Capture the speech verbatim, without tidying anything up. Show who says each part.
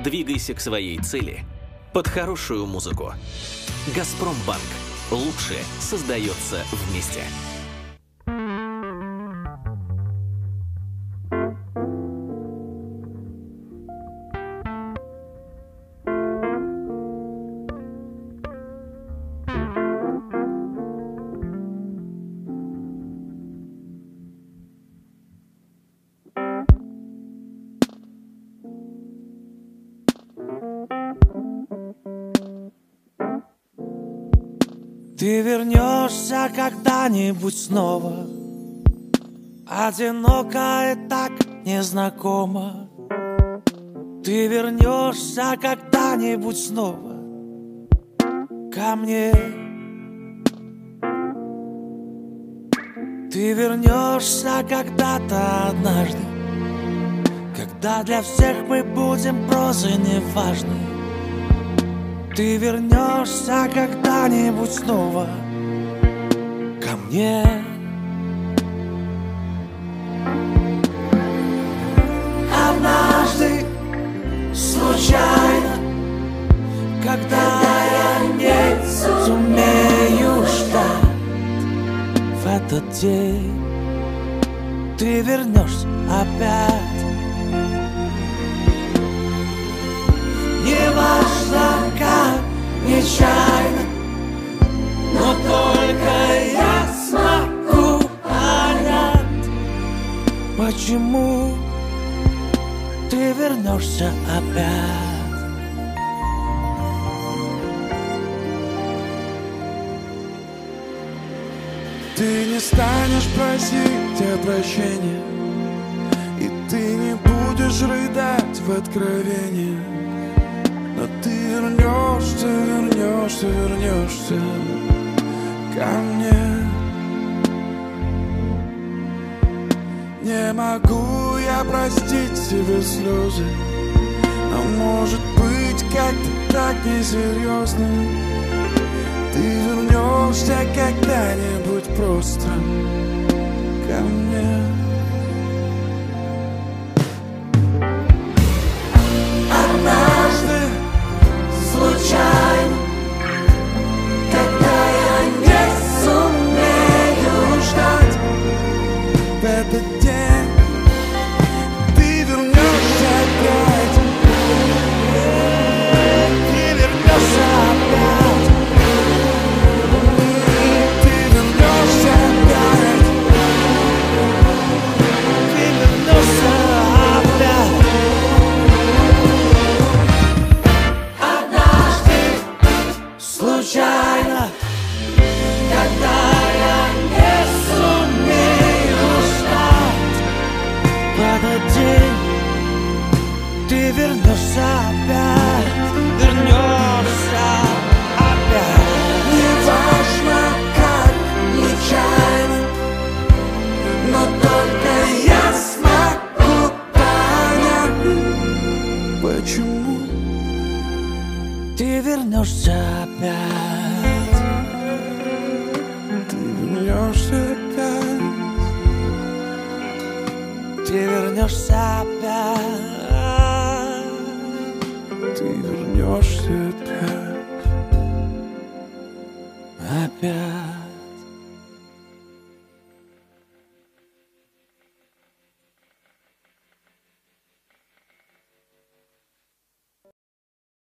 Speaker 1: Двигайся к своей цели под хорошую музыку. «Газпромбанк». Лучшее создается вместе.
Speaker 2: Ты вернешься когда-нибудь снова, одиноко и так незнакомо. Ты вернешься когда-нибудь снова ко мне. Ты вернешься когда-то однажды, когда для всех мы будем прозой неважной. Ты вернешься когда-нибудь снова ко мне. Однажды, случайно, когда я не сумею ждать, в этот день ты вернешься опять. Неважно как, нечаянно, но только я смогу понять, почему ты вернешься опять.
Speaker 3: Ты не станешь просить о прощении, и ты не будешь рыдать в откровении. Но ты вернешься, вернешься, вернешься ко мне. Не могу я простить себе слезы, но может быть как-то так несерьезно. Ты вернешься когда-нибудь просто ко мне.
Speaker 2: Однажды, случайно, когда я не сумею ждать,
Speaker 3: в этот день ты вернешься опять.
Speaker 2: ты вернешься опять.
Speaker 3: Ты вернешься опять.
Speaker 2: Ты вернешься опять. Однажды, случайно, когда я не сумею ждать, в этот день ты вернешься опять. Вернешься опять.
Speaker 3: Неважно как, нечаянно, но только я смогу понять, почему
Speaker 2: Ты вернешься опять.
Speaker 3: ты вернешься опять.
Speaker 2: Ты вернешься опять.